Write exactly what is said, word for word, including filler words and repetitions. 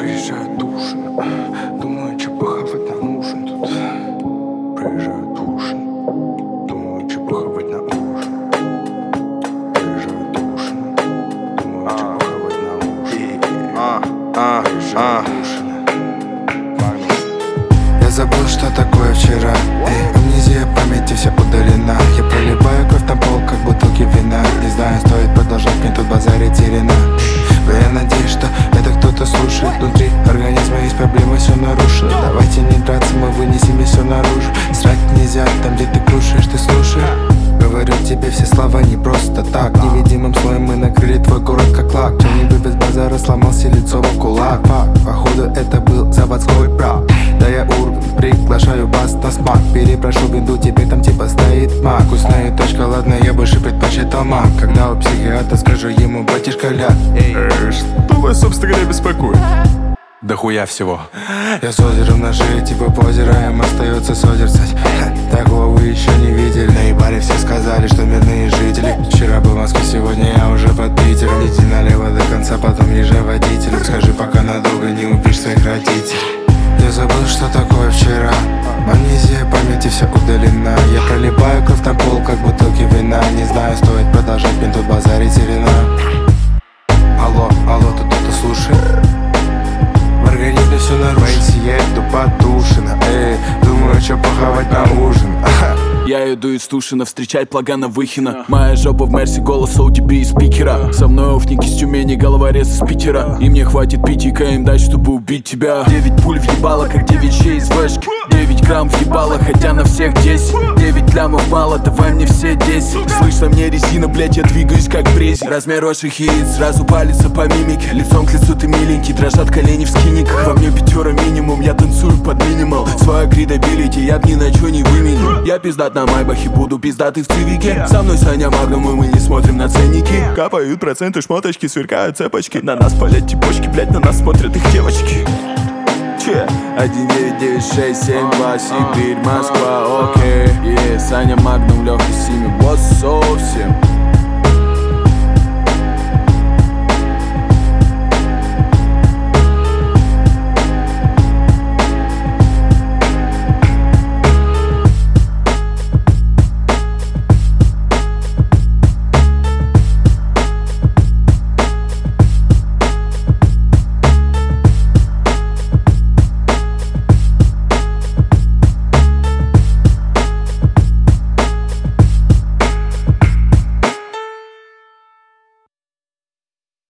Приезжает Тушин, думаю, че похавать нам ужин тут. Приезжает Тушин, думаю, че похавать на ужин. Приезжает Тушин, думаю, че похавать на ужин. Приезжает Тушин. Я забыл, что такое вчера. Эй, амнезия памяти вся удалена. Я проливаю кровь на пол, как бутылки вина. Не знаю, стоит продолжать, мне тут базарить терена. Но я надеюсь, что это кто-то слушает. Внутри организма есть проблемы, все нарушено. Давайте не драться, мы вынесем и все наружу. Срать нельзя, там где ты кушаешь, ты слушаешь. Говорю тебе все слова не просто так. Невидимым слоем мы накрыли твой город как лак. Кто-нибудь без базара сломался лицом в кулак. Походу это был заводской брак. Да я урбан, приглашаю вас на смак. Перепрошу бинду, тебе там типа стоит мак. Вкусная точка, ладно, я больше предпочитал мак. Когда у психиатра скажу ему, батюшка ляг. Эй, что вас, собственно говоря, беспокоит? Да хуя всего. Я с озером на шее, типа позера, им остается созерцать. Такого вы еще не видели. Наебали, все сказали, что мирные жители. Вчера был в Москве, сегодня я уже под Питером. Иди налево до конца, потом езжай водителем. Скажи, пока надолго не убишь своих родителей. Я забыл, что такое вчера. Амнезия памяти вся удалена. Я проливаю кровь на пол, как бутылки вина. Не знаю, стоит продолжать, мне тут базарить терена. Алло, алло, тут кто-то слушает? В организме все нарушено. Я иду потушено. Эй, думаю, что похавать на ужин. Я иду из Тушина встречать Плагана Выхина. Моя жопа в Мерсе, голос о тебе из спикера. Со мной офники с Тюмени, головорез из Питера. И мне хватит пить и КМ дать, чтобы убить тебя. Девять пуль въебало, как девять щей из вешки. Девять грамм въебало, хотя на всех десять. Девять лямов мало, давай мне все десять. Слышно мне резина, блять, я двигаюсь как брезент. Размер ваших яиц, сразу палится по мимике. Лицом к лицу ты миленький, дрожат колени в скинниках. Во мне пятера минимум, я танцую под минимал. Свою кридабилити я б ни на чё не выменил. Я пиздат на майбахе, буду пиздатый в цивике. Со мной Саня Магнум, и мы не смотрим на ценники. Капают проценты, шмоточки, сверкают цепочки. На нас палят типочки, блять, на нас смотрят их девочки. Че? один девять девять шесть семь два, Сибирь, Москва, окей. Yeah, Саня Магнум, Лёха Сими, вот совсем.